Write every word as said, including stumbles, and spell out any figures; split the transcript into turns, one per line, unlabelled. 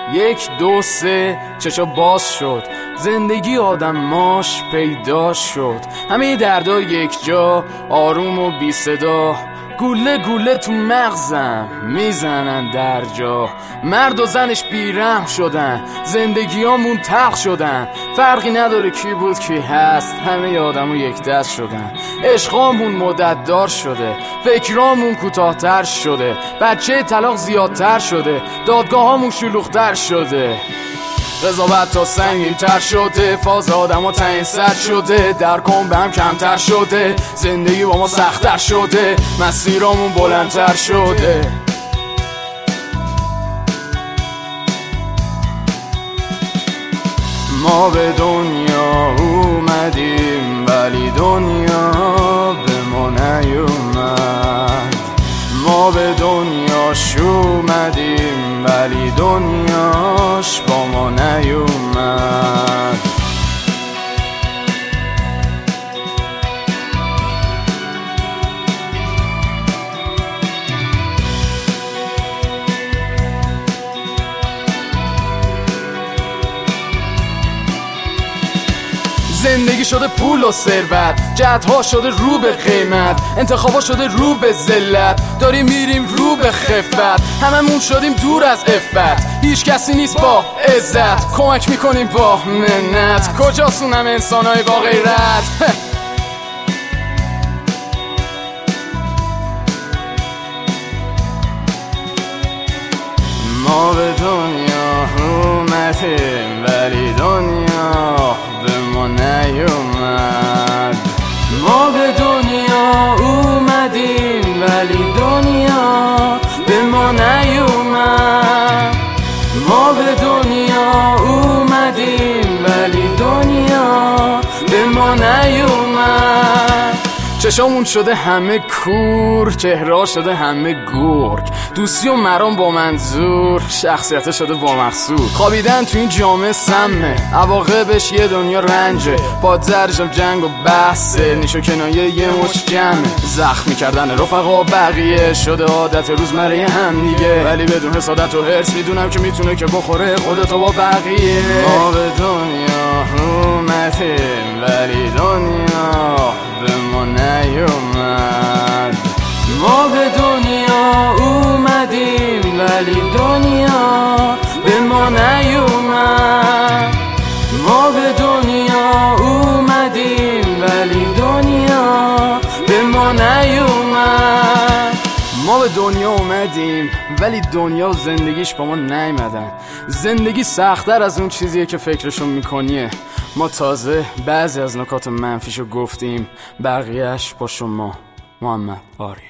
یک دو سه چشا باز شد، زندگی آدم ماش پیدا شد. همه دردا یک جا آروم و بی صدا، گوله گوله تو مغزم میزنن در جا. مرد و زنش بیرحم شدن، زندگیامون تلخ شدن. فرقی نداره کی بود کی هست، همه آدمو یک دست شدن. عشقامون مدت دار شده، فکرامون کوتاه‌تر شده. بچه طلاق زیادتر شده، دادگاهامون شلوغ‌تر شده. قضاوت تا سنگین تر شده، فاز آدم ها تعیین سر شده. در کن به هم کمتر شده، زندگی با ما سخت‌تر شده. مسیرامون بلندتر شده. ما به دنیا اومدیم ولی دنیا به ما نیومد. ما به دنیاش اومدیم ولی دنیاش با ما نیومد. زندگی شده پول و ثروت، جهت‌ها شده رو به قیمت، انتخابا شده رو به ذلت. داریم میریم رو به خفت، هممون شدیم دور از عفت. هیچ کسی نیست با عزت، کمک میکنیم با منت. کجاستون هم انسانای با غیرت؟ ما به دنیا اومدیم ولی دنیا به ما نیومد. ما به دنیا اومدیم ولی دنیا به ما نیومد. ما به دنیا اومدیم ولی دنیا به ما نیومد. چشامون شده همه کور، چهره شده همه گرگ. دوستی و مرام با منظور، شخصیت شده با مقصود. خوابیدن تو این جامعه سمه، عواقبش یه دنیا رنجه. پادزرشم جنگ و بحثه، نیشو کنایه یه مش جمعه. زخم میکردن رفقا بقیه شده عادت روزمره هم دیگه. ولی بدون حسادت و حرص میدونم که میتونه که بخوره خودتو با بقیه. ما به دنیا اومدیم ولی دنیا به ما نیومد. ما به دنیا اومدیم ولی دنیا به ما نیومد. ما به دنیا اومدیم ولی دنیا به ما نیومد. ما به دنیا اومدیم ولی دنیا و زندگیش با ما نیومدن. زندگی سخت‌تر از اون چیزیه که فکرشو میکنیه. ما تازه بعضی از نکات منفیشو گفتیم، بقیهش با شما. محمد آریا.